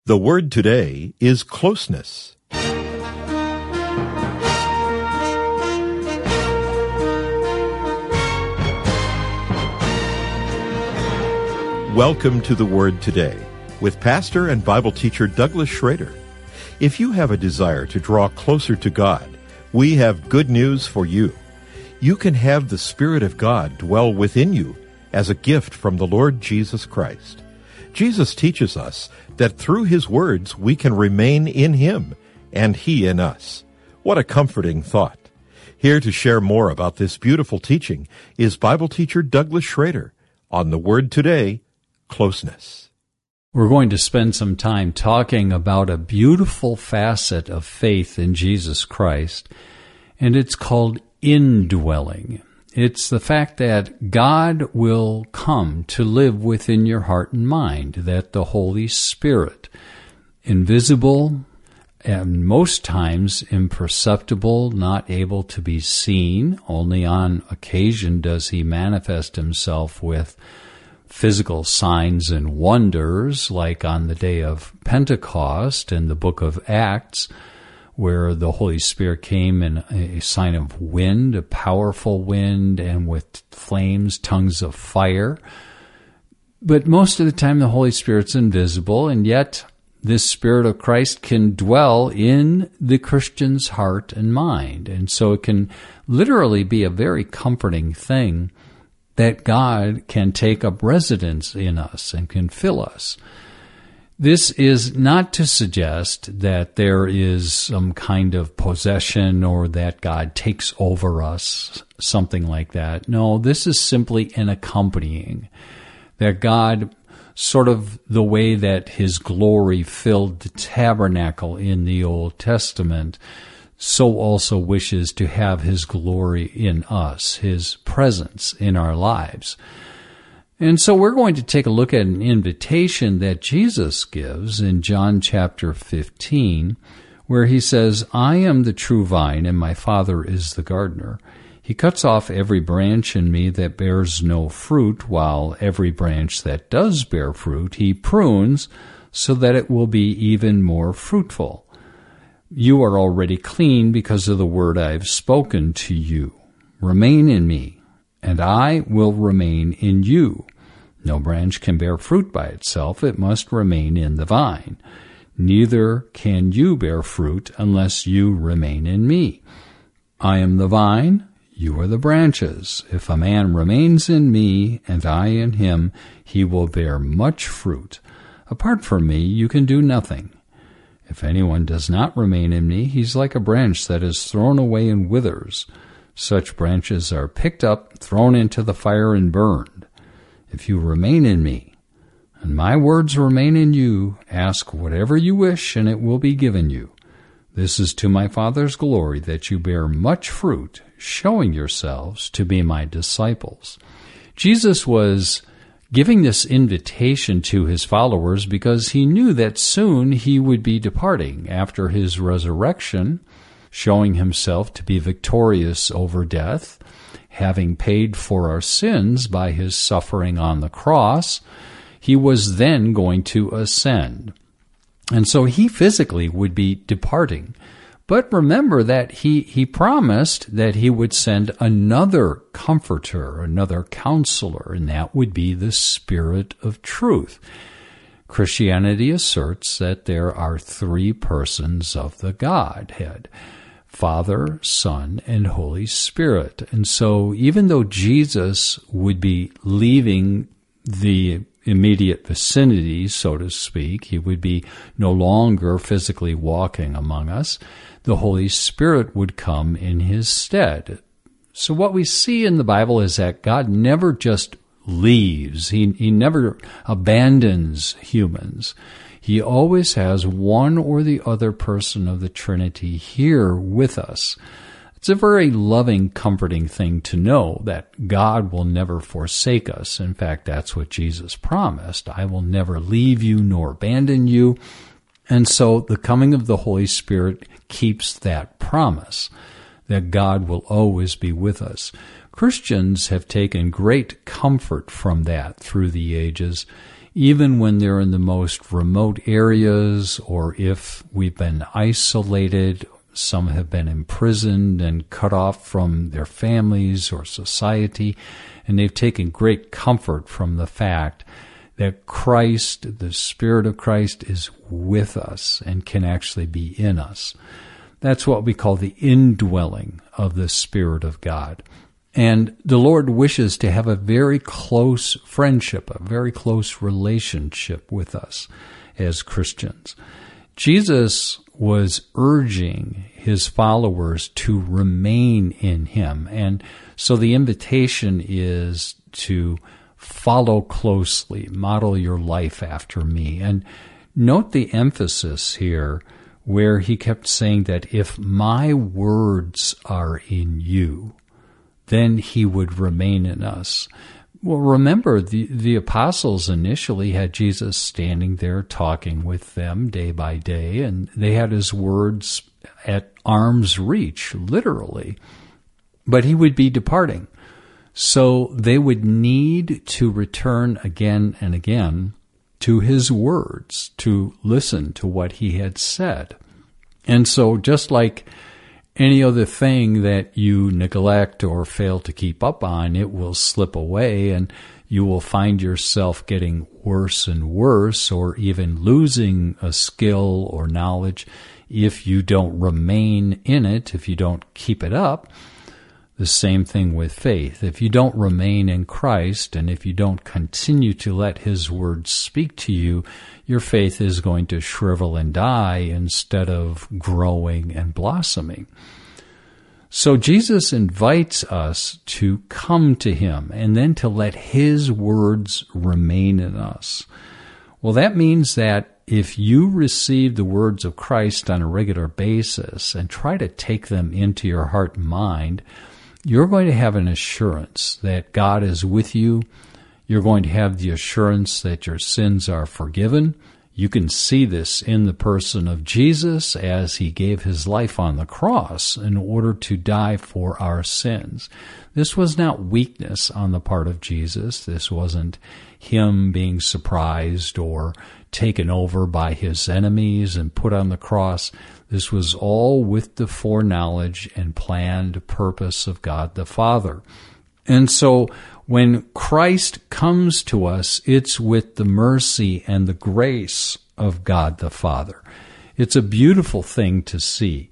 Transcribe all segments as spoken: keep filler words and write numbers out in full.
The word today is closeness. Welcome to the Word Today with pastor and Bible teacher Douglas Schrader. If you have a desire to draw closer to God, we have good news for you. You can have the Spirit of God dwell within you as a gift from the Lord Jesus Christ. Jesus teaches us that through His words we can remain in Him and He in us. What a comforting thought. Here to share more about this beautiful teaching is Bible teacher Douglas Schrader on the Word Today, Closeness. We're going to spend some time talking about a beautiful facet of faith in Jesus Christ, and it's called indwelling. It's the fact that God will come to live within your heart and mind, that the Holy Spirit, invisible and most times imperceptible, not able to be seen, only on occasion does He manifest Himself with physical signs and wonders, like on the day of Pentecost in the book of Acts, where the Holy Spirit came in a sign of wind, a powerful wind, and with flames, tongues of fire. But most of the time the Holy Spirit's invisible, and yet this Spirit of Christ can dwell in the Christian's heart and mind. And so it can literally be a very comforting thing that God can take up residence in us and can fill us. This is not to suggest that there is some kind of possession or that God takes over us, something like that. No, this is simply an accompanying. That God, sort of the way that His glory filled the tabernacle in the Old Testament, so also wishes to have His glory in us, His presence in our lives. And so we're going to take a look at an invitation that Jesus gives in John chapter fifteen, where He says, I am the true vine, and my Father is the gardener. He cuts off every branch in me that bears no fruit, while every branch that does bear fruit He prunes, so that it will be even more fruitful. You are already clean because of the word I have spoken to you. Remain in me, and I will remain in you. No branch can bear fruit by itself. It must remain in the vine. Neither can you bear fruit unless you remain in me. I am the vine, you are the branches. If a man remains in me, and I in him, he will bear much fruit. Apart from me, you can do nothing. If anyone does not remain in me, he's like a branch that is thrown away and withers. Such branches are picked up, thrown into the fire, and burned. If you remain in me, and my words remain in you, ask whatever you wish, and it will be given you. This is to my Father's glory, that you bear much fruit, showing yourselves to be my disciples. Jesus was giving this invitation to His followers because He knew that soon He would be departing after His resurrection, showing Himself to be victorious over death, having paid for our sins by His suffering on the cross. He was then going to ascend. And so He physically would be departing. But remember that he, he promised that He would send another comforter, another counselor, and that would be the Spirit of truth. Christianity asserts that there are three persons of the Godhead: Father, Son, and Holy Spirit. And so even though Jesus would be leaving the immediate vicinity, so to speak, He would be no longer physically walking among us, the Holy Spirit would come in His stead. So what we see in the Bible is that God never just leaves. He, he never abandons humans. He always has one or the other person of the Trinity here with us. It's a very loving, comforting thing to know that God will never forsake us. In fact, that's what Jesus promised. I will never leave you nor abandon you. And so the coming of the Holy Spirit keeps that promise, that God will always be with us. Christians have taken great comfort from that through the ages even when they're in the most remote areas, or if we've been isolated. Some have been imprisoned and cut off from their families or society, and they've taken great comfort from the fact that Christ, the Spirit of Christ, is with us and can actually be in us. That's what we call the indwelling of the Spirit of God. And the Lord wishes to have a very close friendship, a very close relationship with us as Christians. Jesus was urging his followers to remain in him. And so the invitation is to follow closely, model your life after me. And note the emphasis here where he kept saying that if my words are in you, then he would remain in us. Well, remember, the, the apostles initially had Jesus standing there talking with them day by day, and they had his words at arm's reach, literally. But he would be departing. So they would need to return again and again to his words, to listen to what he had said. And so just like any other thing that you neglect or fail to keep up on, it will slip away, and you will find yourself getting worse and worse, or even losing a skill or knowledge if you don't remain in it, if you don't keep it up. The same thing with faith. If you don't remain in Christ, and if you don't continue to let his words speak to you, your faith is going to shrivel and die instead of growing and blossoming. So Jesus invites us to come to him and then to let his words remain in us. Well, that means that if you receive the words of Christ on a regular basis and try to take them into your heart and mind, you're going to have an assurance that God is with you. You're going to have the assurance that your sins are forgiven. You can see this in the person of Jesus as he gave his life on the cross in order to die for our sins. This was not weakness on the part of Jesus. This wasn't him being surprised or taken over by his enemies and put on the cross. This was all with the foreknowledge and planned purpose of God the Father. And so when Christ comes to us, it's with the mercy and the grace of God the Father. It's a beautiful thing to see.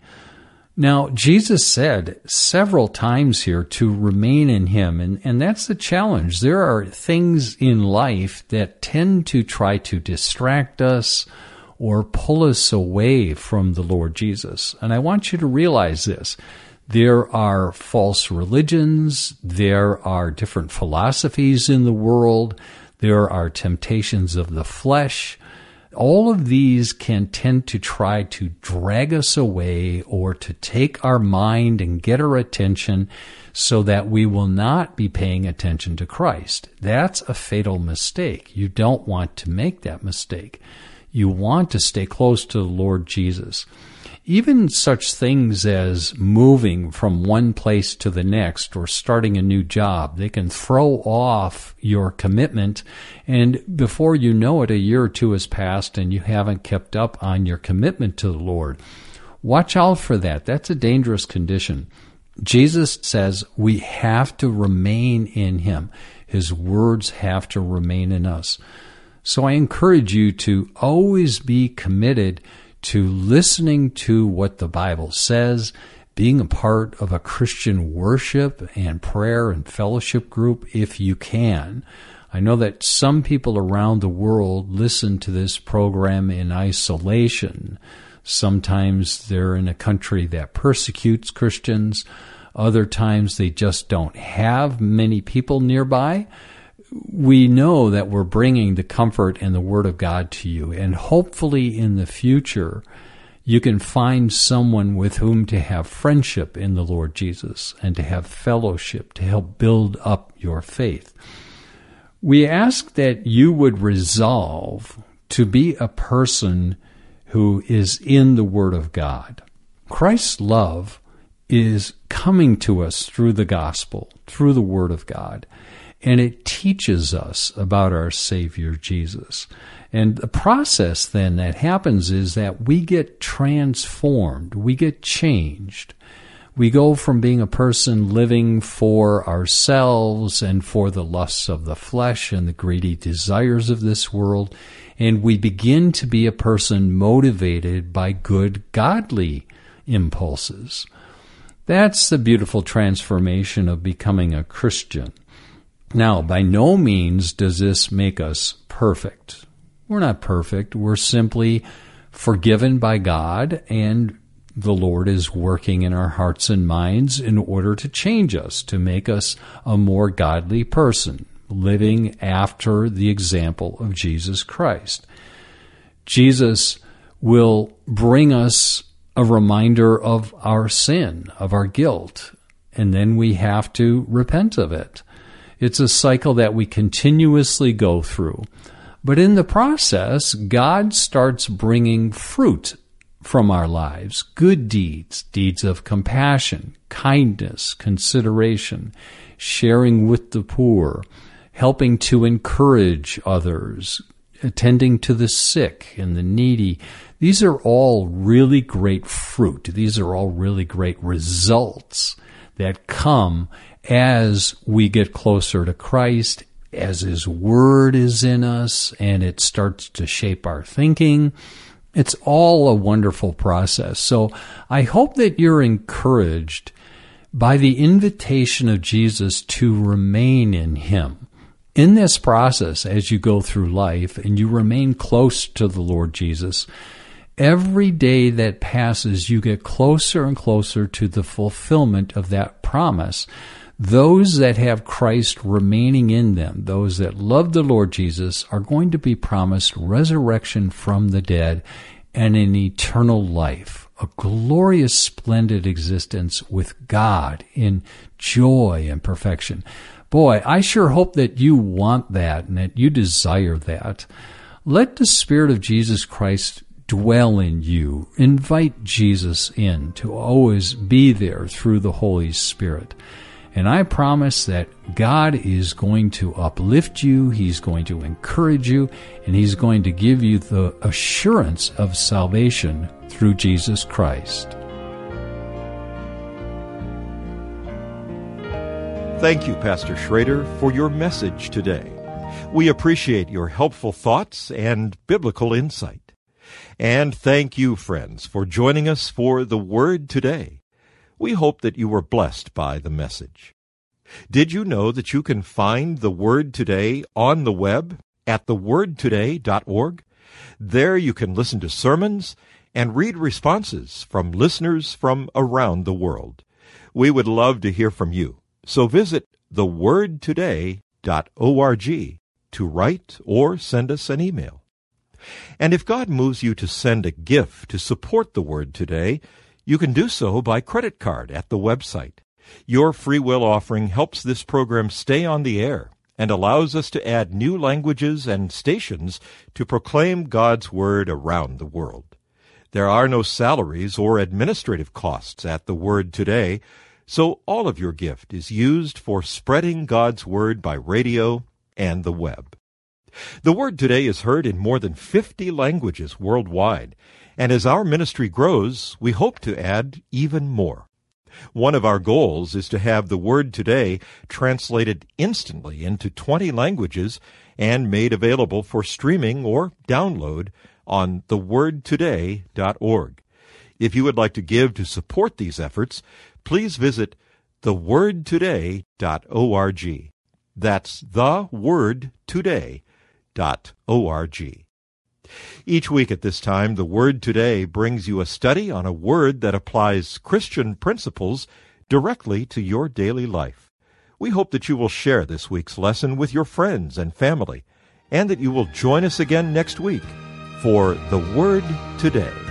Now, Jesus said several times here to remain in him, and, and that's the challenge. There are things in life that tend to try to distract us or pull us away from the Lord Jesus. And I want you to realize this. There are false religions, there are different philosophies in the world, there are temptations of the flesh. All of these can tend to try to drag us away or to take our mind and get our attention so that we will not be paying attention to Christ. That's a fatal mistake. You don't want to make that mistake. You want to stay close to the Lord Jesus. Even such things as moving from one place to the next or starting a new job, they can throw off your commitment, and before you know it, a year or two has passed and you haven't kept up on your commitment to the Lord. Watch out for that. That's a dangerous condition. Jesus says we have to remain in him. His words have to remain in us. So I encourage you to always be committed to listening to what the Bible says, being a part of a Christian worship and prayer and fellowship group if you can. I know that some people around the world listen to this program in isolation. Sometimes they're in a country that persecutes Christians. Other times they just don't have many people nearby. We know that we're bringing the comfort and the Word of God to you, and hopefully in the future you can find someone with whom to have friendship in the Lord Jesus and to have fellowship to help build up your faith. We ask that you would resolve to be a person who is in the Word of God. Christ's love is coming to us through the gospel, through the Word of God. and it teaches us about our Savior Jesus. And the process then that happens is that we get transformed, we get changed. We go from being a person living for ourselves and for the lusts of the flesh and the greedy desires of this world, and we begin to be a person motivated by good, godly impulses. That's the beautiful transformation of becoming a Christian. Now, by no means does this make us perfect. We're not perfect. We're simply forgiven by God, and the Lord is working in our hearts and minds in order to change us, to make us a more godly person, living after the example of Jesus Christ. Jesus will bring us a reminder of our sin, of our guilt, and then we have to repent of it. It's a cycle that we continuously go through. But in the process, God starts bringing fruit from our lives, good deeds, deeds of compassion, kindness, consideration, sharing with the poor, helping to encourage others, attending to the sick and the needy. These are all really great fruit. These are all really great results that come as we get closer to Christ, as His Word is in us, and it starts to shape our thinking. It's all a wonderful process. So I hope that you're encouraged by the invitation of Jesus to remain in Him. In this process, as you go through life and you remain close to the Lord Jesus, every day that passes, you get closer and closer to the fulfillment of that promise. Those that have Christ remaining in them, those that love the Lord Jesus, are going to be promised resurrection from the dead and an eternal life, a glorious, splendid existence with God in joy and perfection. Boy, I sure hope that you want that and that you desire that. Let the Spirit of Jesus Christ dwell in you. Invite Jesus in to always be there through the Holy Spirit. And I promise that God is going to uplift you, He's going to encourage you, and He's going to give you the assurance of salvation through Jesus Christ. Thank you, Pastor Schrader, for your message today. We appreciate your helpful thoughts and biblical insight. And thank you, friends, for joining us for The Word Today. We hope that you were blessed by the message. Did you know that you can find The Word Today on the web at the word today dot org? There you can listen to sermons and read responses from listeners from around the world. We would love to hear from you, so visit the word today dot org to write or send us an email. And if God moves you to send a gift to support The Word Today, you can do so by credit card at the website. Your free will offering helps this program stay on the air and allows us to add new languages and stations to proclaim God's Word around the world. There are no salaries or administrative costs at The Word Today, so all of your gift is used for spreading God's Word by radio and the web. The Word Today is heard in more than fifty languages worldwide, and as our ministry grows, we hope to add even more. One of our goals is to have The Word Today translated instantly into twenty languages and made available for streaming or download on the word today dot org. If you would like to give to support these efforts, please visit the word today dot org. That's the word today dot org. Each week at this time, The Word Today brings you a study on a word that applies Christian principles directly to your daily life. We hope that you will share this week's lesson with your friends and family, and that you will join us again next week for The Word Today.